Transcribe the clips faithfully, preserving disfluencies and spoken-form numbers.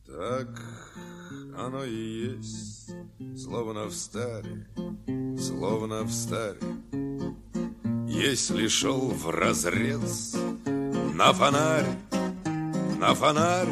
Так оно и есть, словно в старе, словно в старе. Если шел вразрез на фонарь, на фонарь,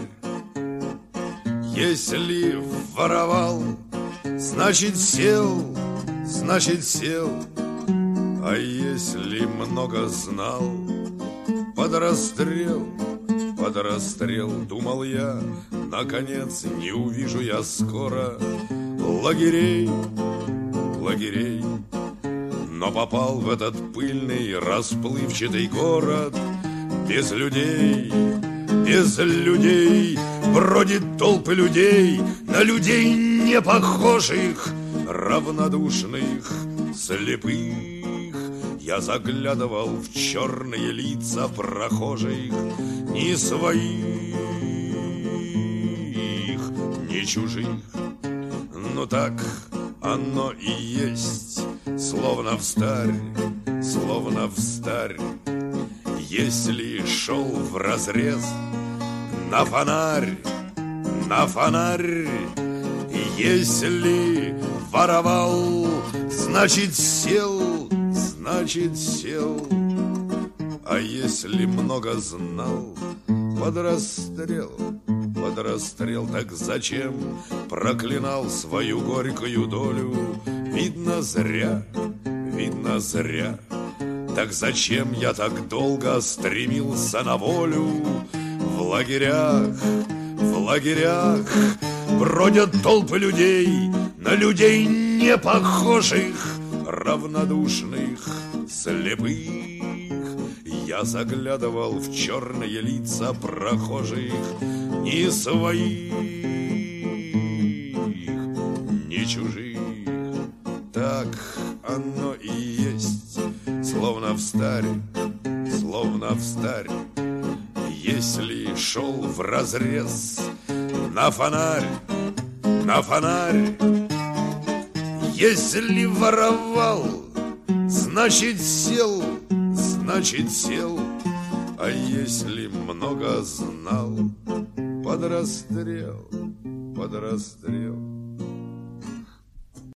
если воровал, значит сел, значит сел. А если много знал, под расстрел, под расстрел. Думал я, наконец, не увижу я скоро лагерей, лагерей. Но попал в этот пыльный, расплывчатый город без людей, без людей. Бродит толпы людей, на людей не похожих, равнодушных, слепых. Я заглядывал в черные лица прохожих, ни своих, ни чужих. Ну так оно и есть, словно встарь, словно встарь. Если шел вразрез на фонарь, на фонарь, если воровал, значит сел, значит сел. А если много знал, под расстрел, под расстрел. Так зачем проклинал свою горькую долю? Видно зря, видно зря. Так зачем я так долго стремился на волю? В лагерях, в лагерях бродят толпы людей, на людей не похожих, равнодушных, слепых. Я заглядывал в черные лица прохожих, ни своих, ни чужих. Так оно и есть, словно встарь, словно встарь. Если шел вразрез на фонарь, на фонарь, если воровал, значит сел, значит сел. А если много знал, под расстрел, под расстрел.